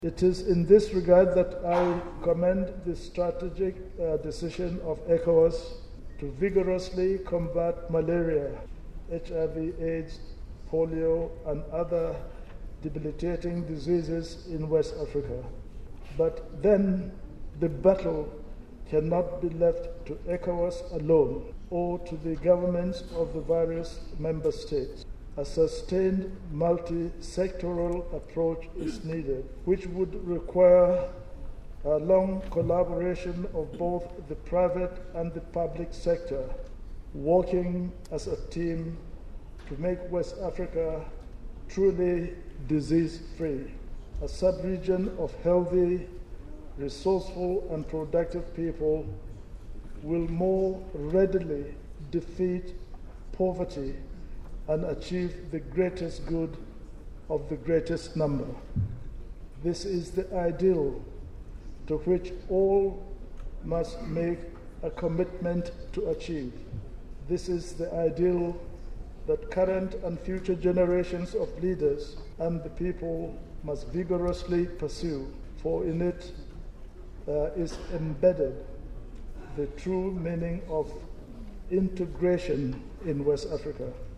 It is in this regard that I commend the strategic decision of ECOWAS to vigorously combat malaria, HIV/AIDS, polio, and other debilitating diseases in West Africa. But then the battle cannot be left to ECOWAS alone or to the governments of the various member states. A sustained multi-sectoral approach is needed, which would require a long collaboration of both the private and the public sector, working as a team to make West Africa truly disease-free, a sub-region of healthy, resourceful, and productive people will more readily defeat poverty and achieve the greatest good of the greatest number. This is the ideal to which all must make a commitment to achieve. This is the ideal that current and future generations of leaders and the people must vigorously pursue, for in it is embedded the true meaning of integration in West Africa.